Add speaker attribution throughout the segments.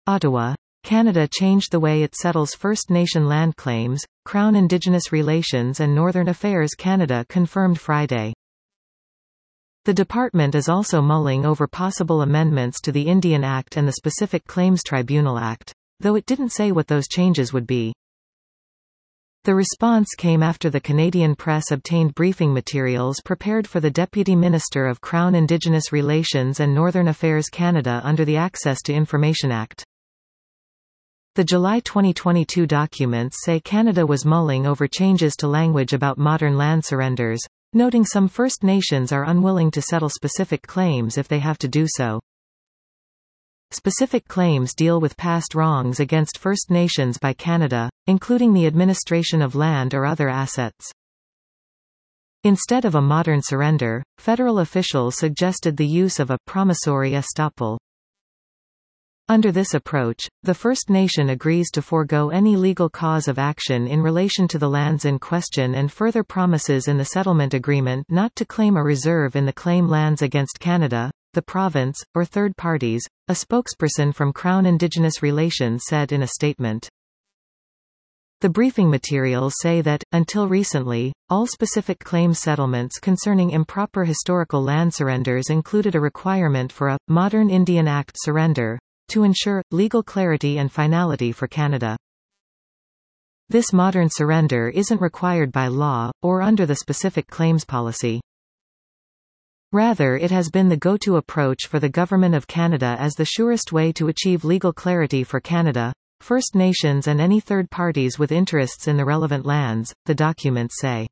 Speaker 1: Ottawa, Canada changed the way it settles First Nation land claims, Crown Indigenous Relations and Northern Affairs Canada confirmed Friday. The department is also mulling over possible amendments to the Indian Act and the Specific Claims Tribunal Act, though it didn't say what those changes would be. The response came after the Canadian press obtained briefing materials prepared for the Deputy Minister of Crown Indigenous Relations and Northern Affairs Canada under the Access to Information Act. The July 2022 documents say Canada was mulling over changes to language about modern land surrenders, noting some First Nations are unwilling to settle specific claims if they have to do so. Specific claims deal with past wrongs against First Nations by Canada, including the administration of land or other assets. Instead of a modern surrender, federal officials suggested the use of a promissory estoppel. Under this approach, the First Nation agrees to forego any legal cause of action in relation to the lands in question and further promises in the settlement agreement not to claim a reserve in the claim lands against Canada, the province, or third parties, a spokesperson from Crown Indigenous Relations said in a statement. The briefing materials say that, until recently, all specific claims settlements concerning improper historical land surrenders included a requirement for a modern Indian Act surrender, to ensure legal clarity and finality for Canada. This modern surrender isn't required by law, or under the specific claims policy. Rather, it has been the go-to approach for the Government of Canada as the surest way to achieve legal clarity for Canada, First Nations and any third parties with interests in the relevant lands, the documents say.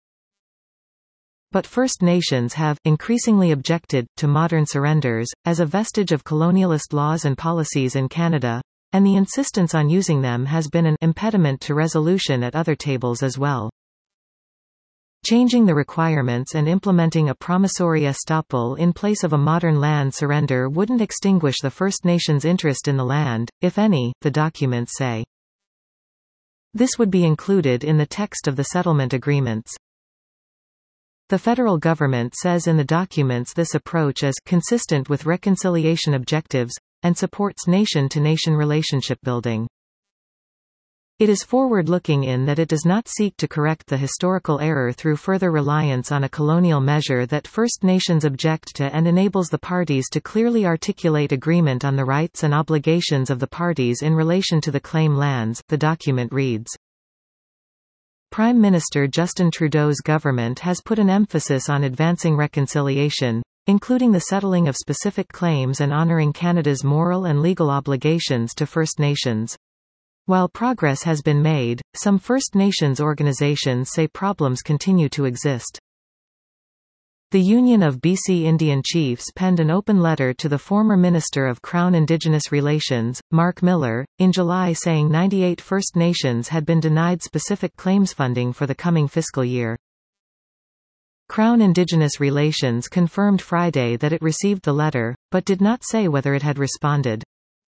Speaker 1: But First Nations have increasingly objected to modern surrenders, as a vestige of colonialist laws and policies in Canada, and the insistence on using them has been an impediment to resolution at other tables as well. Changing the requirements and implementing a promissory estoppel in place of a modern land surrender wouldn't extinguish the First Nations' interest in the land, if any, the documents say. This would be included in the text of the settlement agreements. The federal government says in the documents this approach is consistent with reconciliation objectives, and supports nation-to-nation relationship building. It is forward-looking in that it does not seek to correct the historical error through further reliance on a colonial measure that First Nations object to and enables the parties to clearly articulate agreement on the rights and obligations of the parties in relation to the claim lands, the document reads. Prime Minister Justin Trudeau's government has put an emphasis on advancing reconciliation, including the settling of specific claims and honouring Canada's moral and legal obligations to First Nations. While progress has been made, some First Nations organizations say problems continue to exist. The Union of BC Indian Chiefs penned an open letter to the former Minister of Crown Indigenous Relations, Mark Miller, in July saying 98 First Nations had been denied specific claims funding for the coming fiscal year. Crown Indigenous Relations confirmed Friday that it received the letter, but did not say whether it had responded.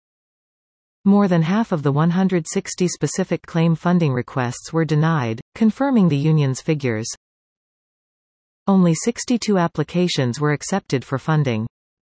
Speaker 1: More than half of the 160 specific claim funding requests were denied, confirming the union's figures. Only 62 applications were accepted for funding.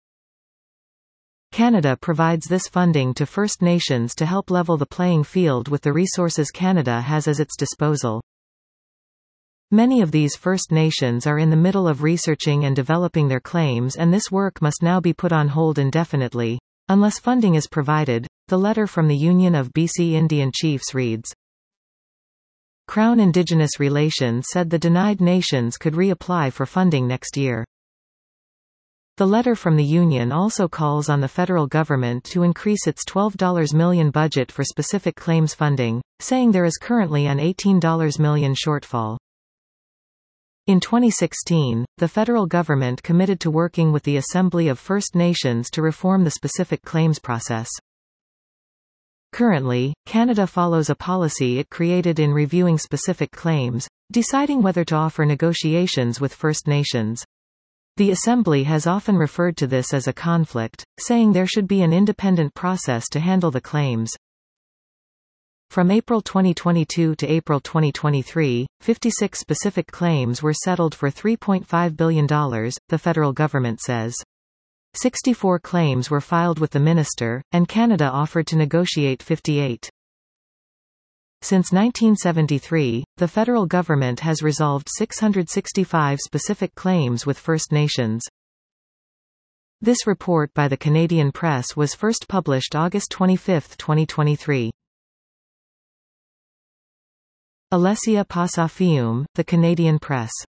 Speaker 1: Canada provides this funding to First Nations to help level the playing field with the resources Canada has at its disposal. Many of these First Nations are in the middle of researching and developing their claims, and this work must now be put on hold indefinitely, unless funding is provided, the letter from the Union of BC Indian Chiefs reads. Crown Indigenous Relations said the denied nations could reapply for funding next year. The letter from the union also calls on the federal government to increase its $12 million budget for specific claims funding, saying there is currently an $18 million shortfall. In 2016, the federal government committed to working with the Assembly of First Nations to reform the specific claims process. Currently, Canada follows a policy it created in reviewing specific claims, deciding whether to offer negotiations with First Nations. The Assembly has often referred to this as a conflict, saying there should be an independent process to handle the claims. From April 2022 to April 2023, 56 specific claims were settled for $3.5 billion, the federal government says. 64 claims were filed with the minister, and Canada offered to negotiate 58. Since 1973, the federal government has resolved 665 specific claims with First Nations. This report by the Canadian Press was first published August 25, 2023. Alessia Passafiume, The Canadian Press.